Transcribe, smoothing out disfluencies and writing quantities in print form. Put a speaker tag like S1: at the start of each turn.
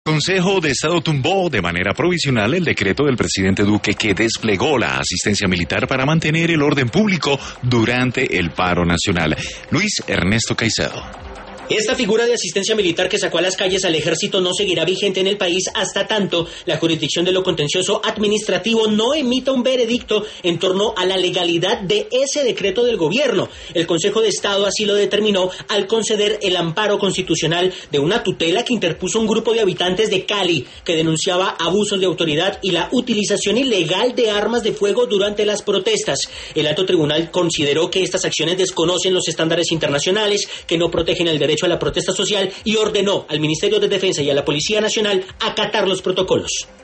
S1: Consejo de Estado tumbó de manera provisional el decreto del presidente Duque que desplegó la asistencia militar para mantener el orden público durante el paro nacional. Luis Ernesto Caicedo.
S2: Esta figura de asistencia militar que sacó a las calles al ejército no seguirá vigente en el país hasta tanto la jurisdicción de lo contencioso administrativo no emita un veredicto en torno a la legalidad de ese decreto del gobierno. El Consejo de Estado así lo determinó al conceder el amparo constitucional de una tutela que interpuso un grupo de habitantes de Cali que denunciaba abusos de autoridad y la utilización ilegal de armas de fuego durante las protestas. El alto tribunal consideró que estas acciones desconocen los estándares internacionales, que no protegen el derecho a la protesta social y ordenó al Ministerio de Defensa y a la Policía Nacional acatar los protocolos.